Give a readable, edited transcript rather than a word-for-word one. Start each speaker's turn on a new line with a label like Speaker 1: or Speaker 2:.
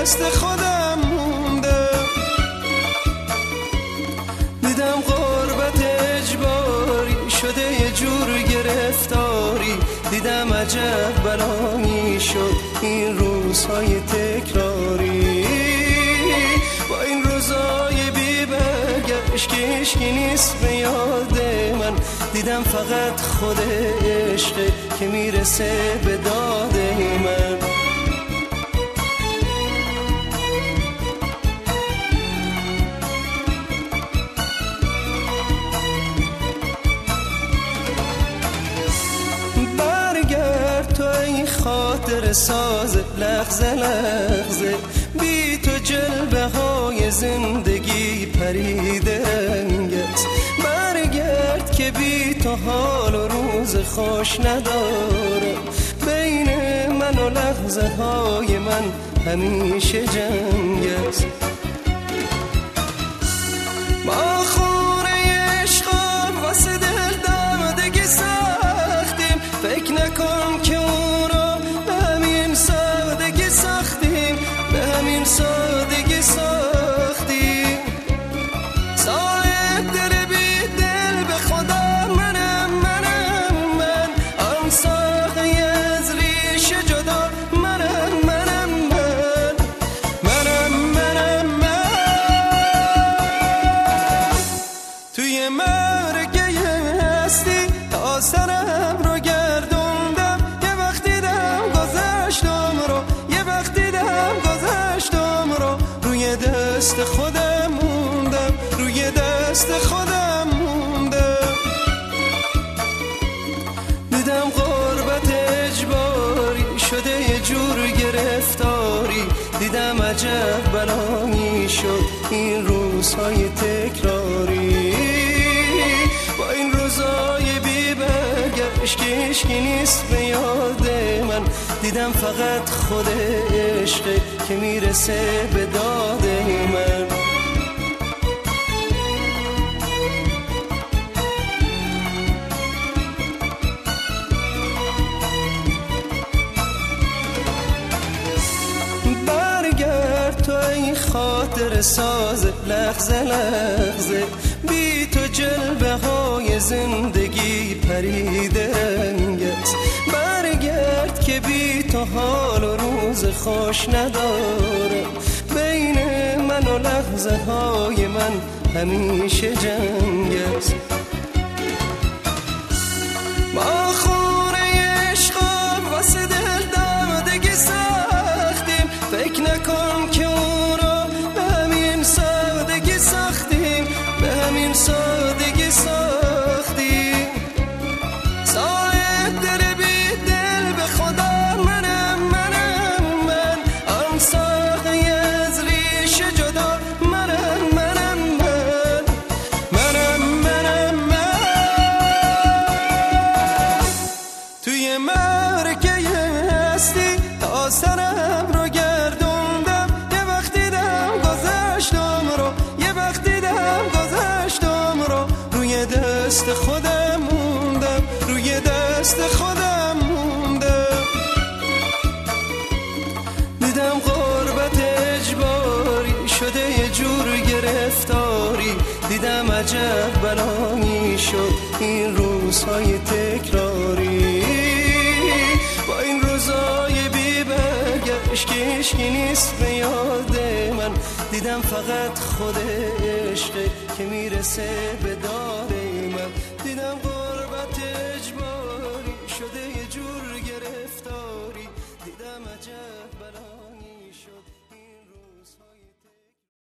Speaker 1: دست خودم موندم. دیدم غربت اجباری شده یه جور گرفتاری. دیدم عجب بلایی شد این روزهای تکراری. با این روزهای بی برگشت که عشقی نیست به یاد من. دیدم فقط خود عشقه که میرسه به داد من. برگرد تو ای خاطر ساز لحظه لحظه، بی تو جلوه های زندگی پریده رنگ است. برگرد که بی تو حال و روز خوش ندارم. بین من و لحظه های من همیشه جنگ است. ما خونه عشقم واسه دل دامدگی ساختیم. فکر نکن که اون رو به همین سادگی ساختیم. به همین سادگی ساختیم. صاحب دل بی دل به خدا منم من. آن ساقی از ریشه جدا منم من. توی مرگه هستی تا سرم رو گردوندم. یه وقت دیدم گذشتم رو، یه وقت دیدم گذشتم رو. روی دست خودم موندم، روی دست خودم موندم. دیدم غربت اجباری شده یه جور گرفتاری. دیدم عجب بلایی شد این روزهای تکراری. با این روزهای بی برگشت که عشقی نیست به یاد من. دیدم فقط خود عشقه که میرسه به داد من. برگرد تو ای خاطر ساز لحظه لحظه، بی تو جلوه های زندگی پریده رنگ است. برگرد که بی تو حال و روز خوش ندارم. بین من و لحظه های من همیشه جنگ است. ما خونه عشقم واسه دل دامدگی ساختیم. فکر نکن که اون رو به همین سادگی ساختیم. به همین سادگی ساختیم. صاحب دل بی دل به خدا منم من. آن ساقی از ریشه جدا منم من. توی مرگه هستی تا سرم رو گردوندم. یه وقت دیدم گذشتم رو، یه وقت دیدم گذشتم رو. روی دست خودم موندم، روی دست خودم موندم. دیدم غربت اجباری شده یه جور گرفتاری. دیدم عجب بلایی شد این روزهای تکراری. با این روزهای بی برگشت که عشقی نیست به یاد من. دیدم فقط خود عشقه که میرسه به داد من. دیدم غربت اجباری شده